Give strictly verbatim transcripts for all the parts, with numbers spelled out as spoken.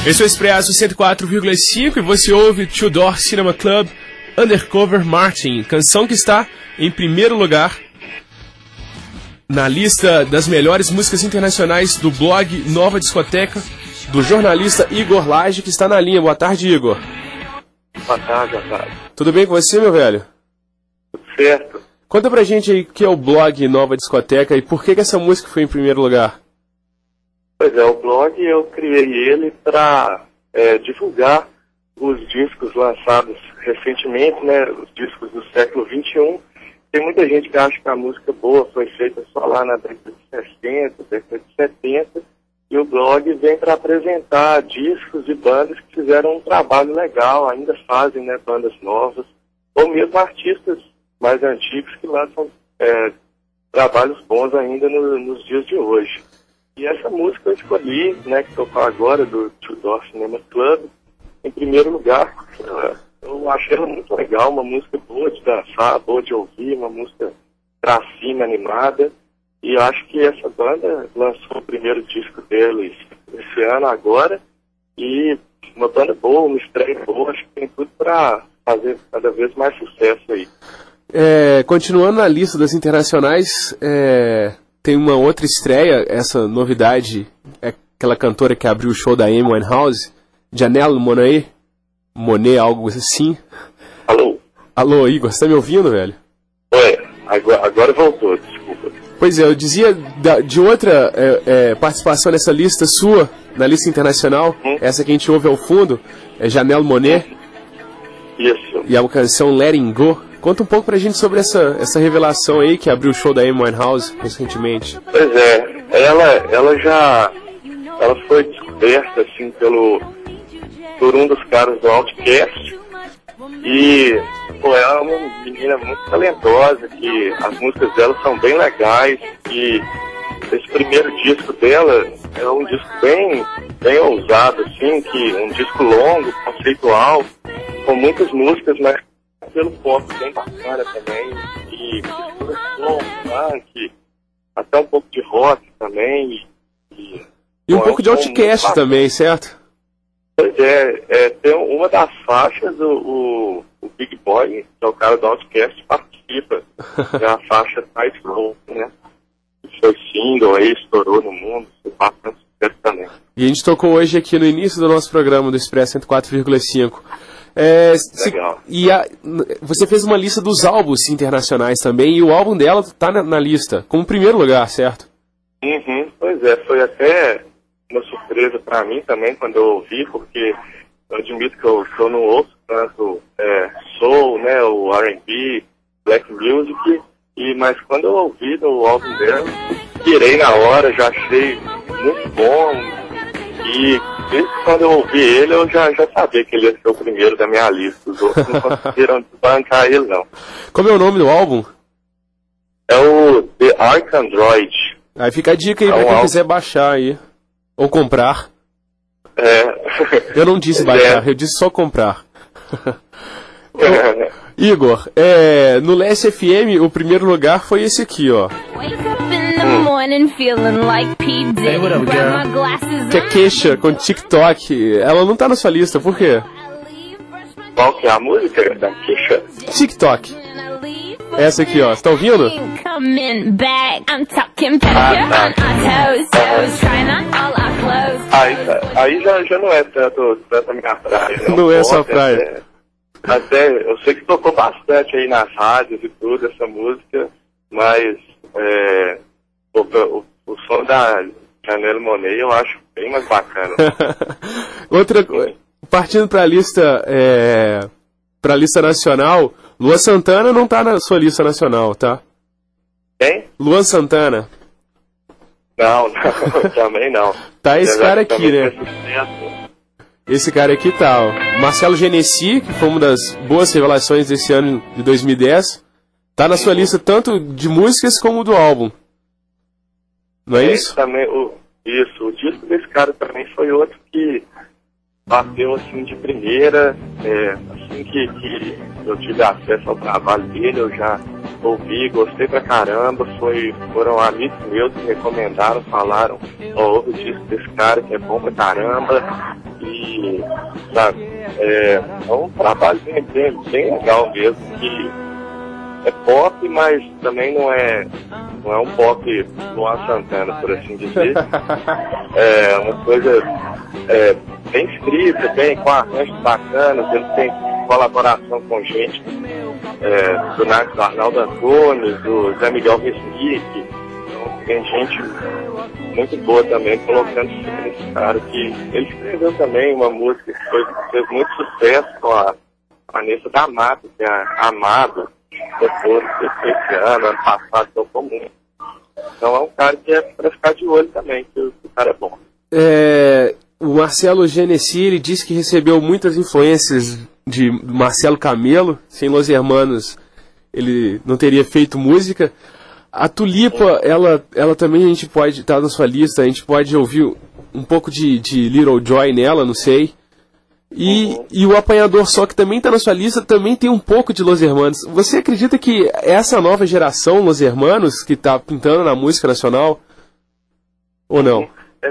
Esse é o Expresso cento e quatro vírgula cinco e você ouve Two Door Cinema Club, Undercover Martin, canção que está em primeiro lugar na lista das melhores músicas internacionais do blog Nova Discoteca, do jornalista Igor Lage, que está na linha. Boa tarde, Igor. Boa tarde, boa tarde. Tudo bem com você, meu velho? Tudo certo. Conta pra gente aí o que é o blog Nova Discoteca e por que, que essa música foi em primeiro lugar. Pois é, o blog eu criei ele para é, divulgar os discos lançados recentemente, né, os discos do século vinte e um. Tem muita gente que acha que a música boa foi feita só lá na década de sessenta, década de setenta, e o blog vem para apresentar discos e bandas que fizeram um trabalho legal, ainda fazem, né, bandas novas, ou mesmo artistas mais antigos que lançam é, trabalhos bons ainda no, nos dias de hoje. E essa música eu escolhi, né, que tocou agora, do Two Door Cinema Club, em primeiro lugar, eu achei ela muito legal, uma música boa de dançar, boa de ouvir, uma música pra cima, animada, e eu acho que essa banda lançou o primeiro disco deles esse ano agora, e uma banda boa, uma estreia boa, acho que tem tudo pra fazer cada vez mais sucesso aí. É, continuando na lista das internacionais, é, tem uma outra estreia, essa novidade, é aquela cantora que abriu o show da Amy Winehouse, Janelle Monáe, Monáe, algo assim. Alô? Alô, Igor, você tá me ouvindo, velho? Oi, agora, agora voltou, desculpa. Pois é, eu dizia da, de outra é, é, participação nessa lista sua, na lista internacional, hum? Essa que a gente ouve ao fundo, é Janelle Monáe. Isso. E a canção Letting Go. Conta um pouco pra gente sobre essa, essa revelação aí que abriu o show da Amy Winehouse recentemente. Pois é, ela, ela já ela foi descoberta assim pelo por um dos caras do Outcast e pô, ela é uma menina muito talentosa, que as músicas dela são bem legais, e esse primeiro disco dela é um disco bem, bem ousado, assim, que um disco longo, conceitual, com muitas músicas, mas pelo pop bem bacana também, e mistura som, funk, até um pouco de rock também. E, e um bom, pouco de Outcast também, certo? Pois é, é, tem uma das faixas, o, o, o Big Boy, que é o cara do Outcast, participa, é a faixa Tight Roll, né? Foi single aí, estourou no mundo, foi bastante sucesso também. E a gente tocou hoje aqui no início do nosso programa do Expresso cento e quatro vírgula cinco. É, se, Legal. E a, você fez uma lista dos álbuns internacionais também, e o álbum dela está na, na lista, como primeiro lugar, certo? Uhum, pois é, foi até uma surpresa para mim também quando eu ouvi, porque eu admito que eu, que eu não ouço tanto é, soul, né, o R and B, black music, e, mas quando eu ouvi no álbum dela, pirei na hora, já achei muito bom, e desde quando eu ouvi ele, eu já, já sabia que ele ia ser o primeiro da minha lista. Os outros não conseguiram bancar ele, não. Como é o nome do álbum? É o The Ark Android. Aí fica a dica aí é pra quem álbum. quiser baixar aí. Ou comprar. É. Eu não disse baixar, é. eu disse só comprar. É. Igor, é, no Leste F M, o primeiro lugar foi esse aqui, ó. Hey, what up, girl? Que é Kesha com TikTok. Ela não tá na sua lista, por quê? Qual que é a música da Kesha? TikTok. Essa aqui, ó. Você tá ouvindo? Ah, tá. Aí, aí já, já não é tanto, tanto a minha praia. Não, não é sua praia. Até, até, eu sei que tocou bastante aí nas rádios e tudo, essa música, mas é, o, o, o som da Janelle Monáe eu acho bem mais bacana. Outra coisa, partindo pra lista, é, pra lista nacional, Luan Santana não tá na sua lista nacional, tá? Quem? Luan Santana. Não, não, também não. Tá esse cara aqui, né? Esse cara aqui tá, ó. Marcelo Genesi, que foi uma das boas revelações desse ano de dois mil e dez, tá na sua lista tanto de músicas como do álbum. Não é, é isso? Também, o, isso, o disco desse cara também foi outro que bateu assim de primeira, é, assim que, que eu tive acesso ao trabalho dele, eu já ouvi, gostei pra caramba, foi, foram amigos meus que me recomendaram, falaram, ó, oh, ouve o disco desse cara que é bom pra caramba, e, sabe, é, é um trabalho bem, bem, bem legal mesmo, que é pop, mas também não é, não é um pop Luan Santana, por assim dizer, é uma coisa é, bem escrita, bem, com arranjos bacanas, ele tem colaboração com gente é, do Narcos Arnaldo Antunes, do Zé Miguel Resnick, então tem gente muito boa também colocando esse cara que ele escreveu também uma música que foi, fez muito sucesso com a Vanessa da Mata, que é a Amado, depois desse ano, ano passado, tão comum. Então é um cara que é pra ficar de olho também, que o, que o cara é bom. É, o Marcelo Genesi, ele disse que recebeu muitas influências de Marcelo Camelo. Sem Los Hermanos ele não teria feito música. A Tulipa, ela, ela também a gente pode estar tá na sua lista, a gente pode ouvir um pouco de, de Little Joy nela, não sei. E, uhum. e o Apanhador Só, que também está na sua lista, também tem um pouco de Los Hermanos. Você acredita que essa nova geração Los Hermanos que está pintando na música nacional, ou não? É,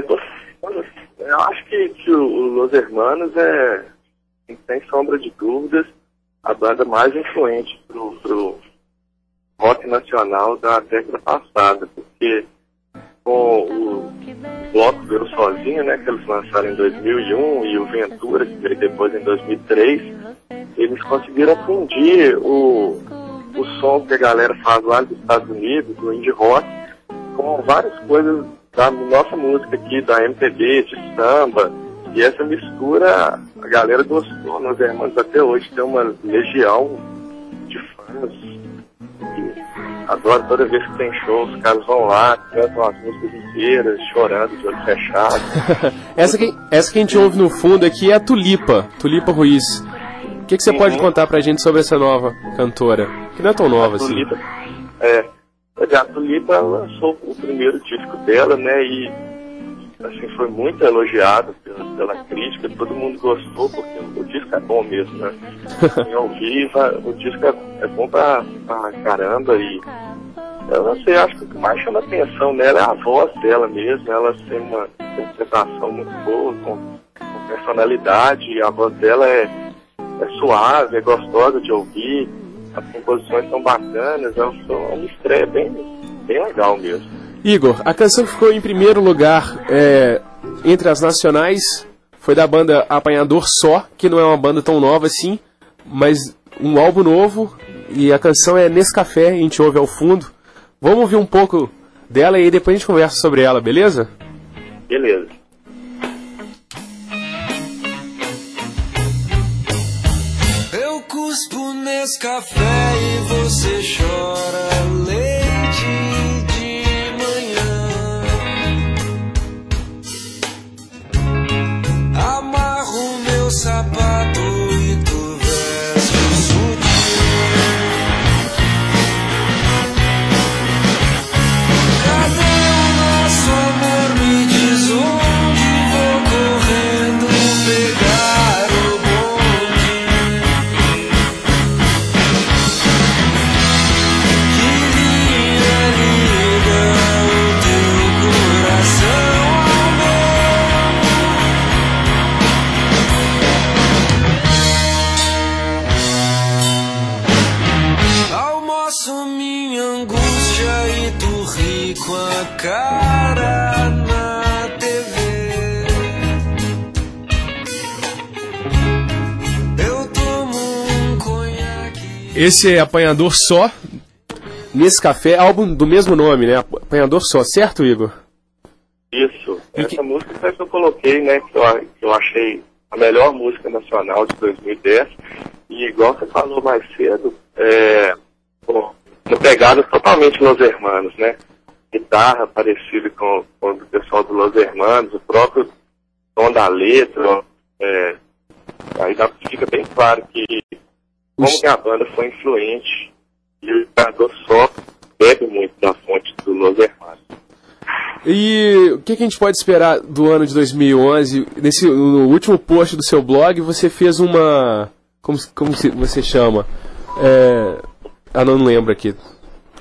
eu acho que, que o Los Hermanos é, sem sombra de dúvidas, a banda mais influente pro, pro rock nacional da década passada, porque com o Bloco Veio Sozinho, né, que eles lançaram em dois mil e um, e o Ventura, que veio depois em dois mil e três, eles conseguiram fundir o, o som que a galera faz lá dos Estados Unidos, do indie rock, com várias coisas da nossa música aqui, da M P B, de samba, e essa mistura a galera gostou. Nós irmãos até hoje tem uma legião de fãs que adoro. Toda vez que tem show, os caras vão lá, cantam as músicas inteiras, chorando de olho fechado. essa, que, essa que a gente ouve no fundo aqui é a Tulipa, Tulipa Ruiz. O que, que você uhum. pode contar pra gente sobre essa nova cantora? Que não é tão nova a assim. Tulipa, é, a Tulipa lançou o primeiro disco dela, né, e assim, foi muito elogiado pela, pela crítica, todo mundo gostou, porque o disco é bom mesmo, né? Em ao vivo, o disco é, é bom pra, pra caramba, e eu não sei, acho que o que mais chama atenção nela é a voz dela mesmo, ela tem uma interpretação muito boa, com, com personalidade, e a voz dela é, é suave, é gostosa de ouvir, as composições são bacanas, é uma estreia bem, bem legal mesmo. Igor, a canção que ficou em primeiro lugar é, entre as nacionais foi da banda Apanhador Só, que não é uma banda tão nova assim, mas um álbum novo, e a canção é Nescafé, a gente ouve ao fundo. Vamos ouvir um pouco dela e depois a gente conversa sobre ela, beleza? Beleza. Eu cuspo Nescafé e você chora leite de manhã. Amarro meu sapato e tu veste o sutiã. Cadê o nosso amor? Me diz onde vou correndo pegar o bonde. Que linha liga o teu coração ao meu. Almoço minha angústia e tu ri com a cara na T V. Eu tomo um conhaque. Esse é Apanhador Só, Nescafé, álbum do mesmo nome, né? Apanhador Só, certo, Igor? Isso, E essa que- música foi que eu coloquei, né, que eu, que eu achei a melhor música nacional de dois mil e dez, e igual você falou mais cedo, é, bom, uma pegada totalmente Los Hermanos, né, guitarra parecida com, com o do pessoal do Los Hermanos, o próprio tom da letra, é, aí dá, fica bem claro que como Os- que a banda foi influente, e o Apanhador Só bebe muito da fonte do Los Hermanos. E o que, que a gente pode esperar do ano de dois mil e onze? Nesse, no último post do seu blog, você fez uma... Como, se- como se, você chama? É, ah, não, não lembro aqui.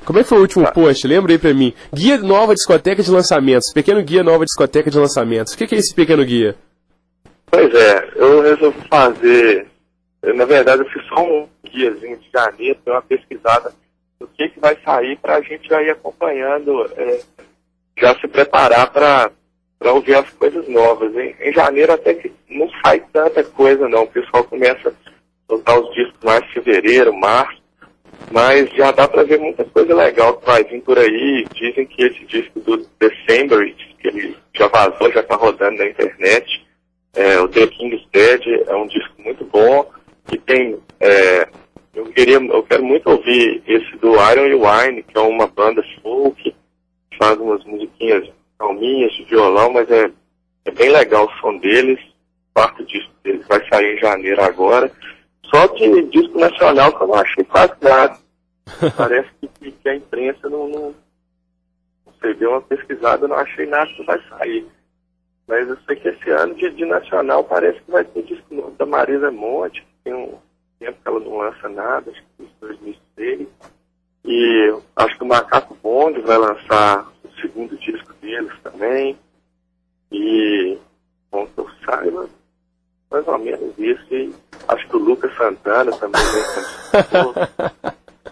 Como é que foi o último post? Lembra aí pra mim. Guia nova discoteca de lançamentos. Pequeno guia nova discoteca de lançamentos. O que, que é esse pequeno guia? Pois é, eu resolvi fazer... Eu, na verdade, eu fiz só um guiazinho de janeiro, dei uma pesquisada do que, que vai sair pra gente já ir acompanhando, é, já se preparar pra, pra ouvir as coisas novas. Em, em janeiro até que não sai tanta coisa não. O pessoal começa a soltar os discos mais em fevereiro, março. Mas já dá pra ver muita coisa legal que vai vir por aí. Dizem que esse disco do December, que ele já vazou, já tá rodando na internet. É, o The King's Dead é um disco muito bom. E tem... É, eu, queria, eu quero muito ouvir esse do Iron and Wine, que é uma banda folk, que faz umas musiquinhas calminhas de violão, mas é, é bem legal o som deles. O quarto disco deles vai sair em janeiro agora. Só de disco nacional que eu não achei quase nada. Parece que, que a imprensa não, não... Você deu uma pesquisada, eu não achei nada que vai sair. Mas eu sei que esse ano de, de nacional parece que vai ter disco novo da Marisa Monte, que tem um tempo que ela não lança nada, acho que desde dois mil e seis. E acho que o Macaco Bonde vai lançar o segundo disco deles também. E, bom, que eu saiba, mais ou menos isso. E acho que o Lucas Santana também vem.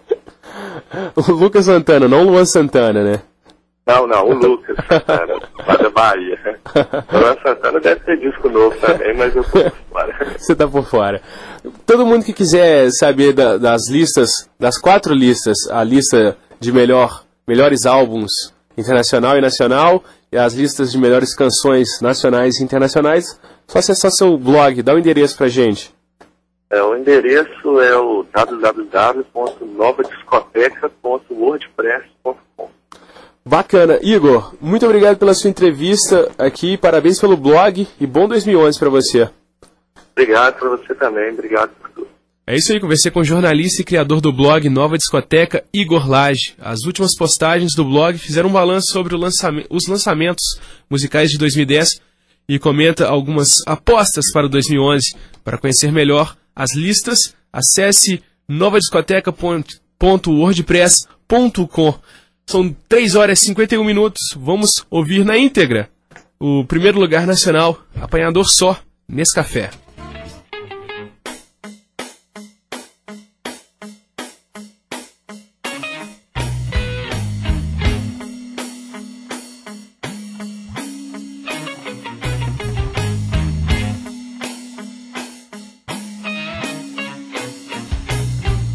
O Lucas Santana, não o Luan Santana, né? Não, não, o Lucas Santana, lá da Bahia. O Luan Santana deve ter disco novo também, mas eu tô por fora. Você tá por fora. Todo mundo que quiser saber da, das listas, das quatro listas, a lista de melhor, melhores álbuns internacional e nacional, e as listas de melhores canções nacionais e internacionais, só acessar seu blog, dá o um endereço pra gente. É, o endereço é o w w w ponto nova discoteca ponto wordpress ponto com. Bacana. Igor, muito obrigado pela sua entrevista aqui, parabéns pelo blog e bom dois mil e onze para você. Obrigado para você também, obrigado por tudo. É isso aí, conversei com o jornalista e criador do blog Nova Discoteca, Igor Lage. As últimas postagens do blog fizeram um balanço sobre o lançamento, os lançamentos musicais de dois mil e dez e comenta algumas apostas para o dois mil e onze. Para conhecer melhor as listas, acesse nova discoteca ponto wordpress ponto com. São três horas e cinquenta e um minutos. Vamos ouvir na íntegra o primeiro lugar nacional, Apanhador Só, Nescafé.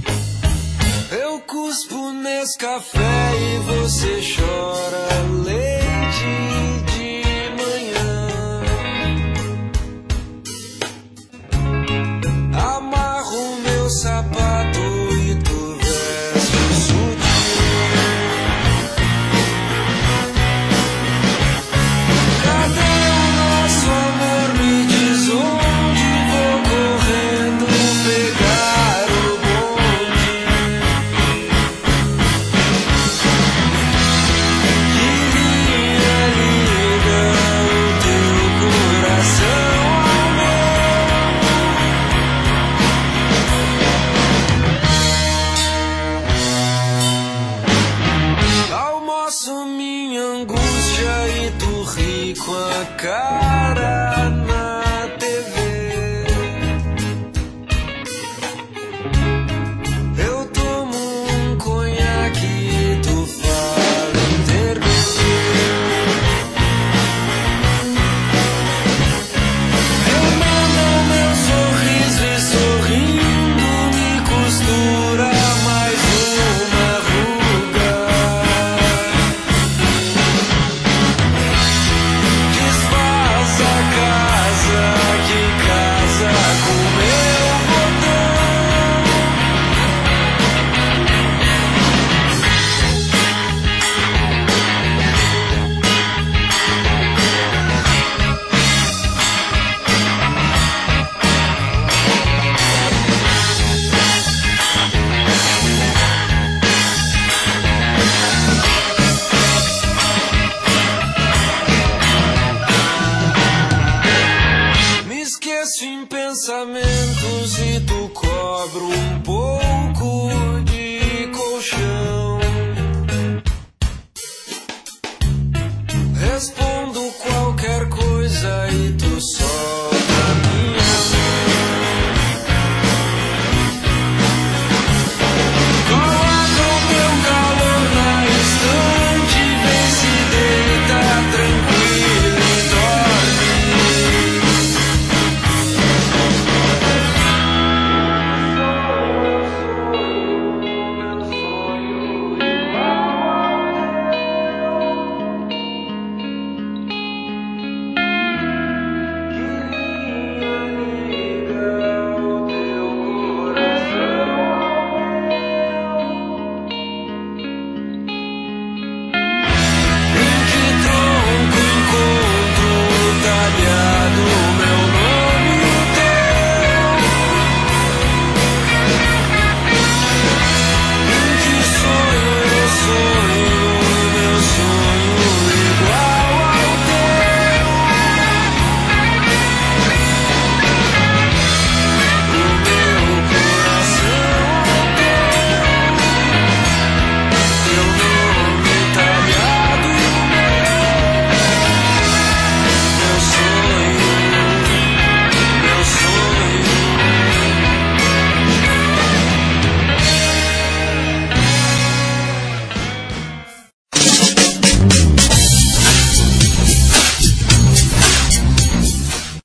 Cuspo nesse café e você chora leite.